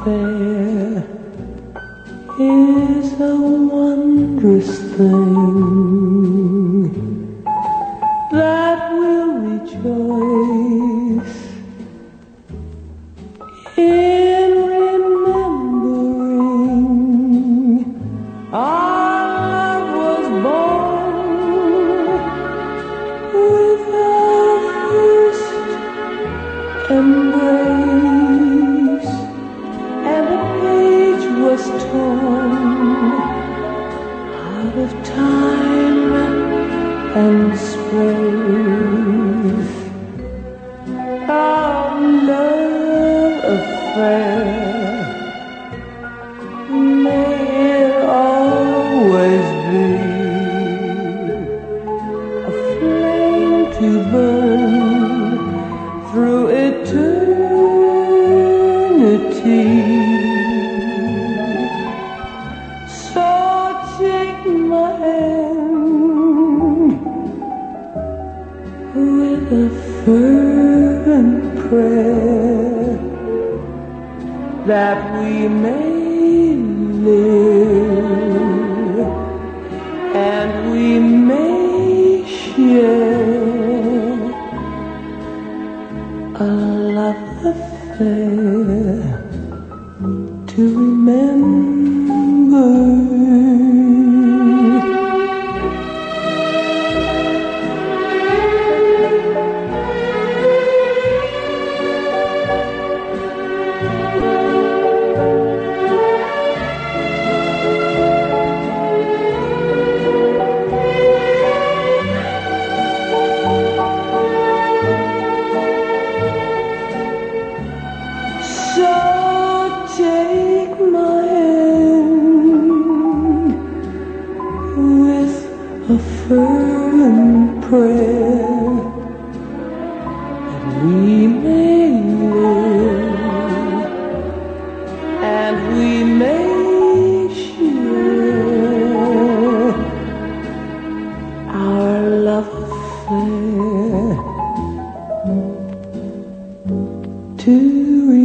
affair is a wondrous thing that will rejoice in remembering our love was born with our first embrace, and the page was torn out of time and space. Our love affair, may it always be a flame to burn through eternity. So take my hand with a fervent prayer that we may live and we may share a love affair to remember. So take my hand with a fervent prayer that we may live and we may share our love affair to